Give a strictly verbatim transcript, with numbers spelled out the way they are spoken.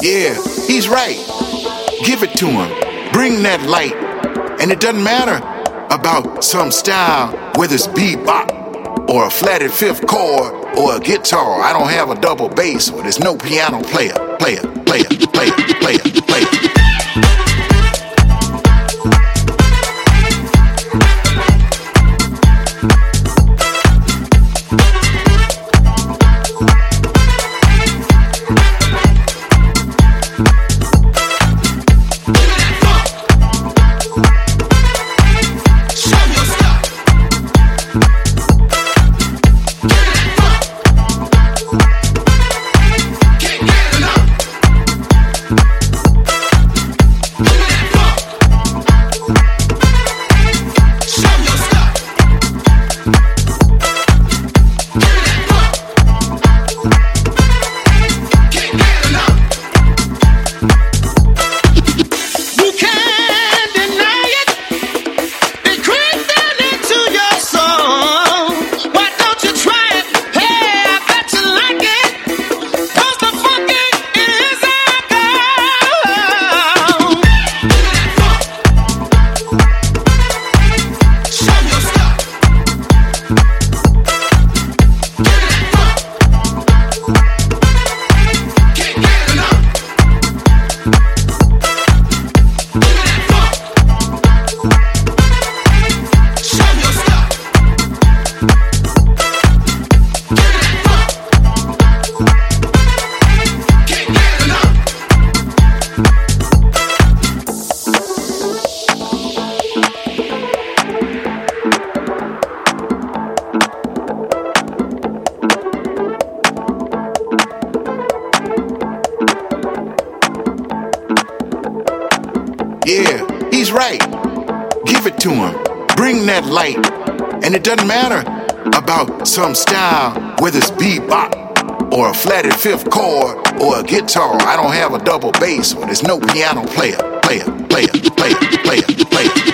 Yeah, he's right. Give it to him. Bring that light. And it doesn't matter about some style, whether it's bebop or a flatted fifth chord or a guitar. I don't have a double bass or there's no piano player, player, player, player, player, player. Yeah, he's right. Give it to him. Bring that light. And it doesn't matter about some style, whether it's bebop or a flatted fifth chord or a guitar. I don't have a double bass or there's no piano player, player, player, player, player, player.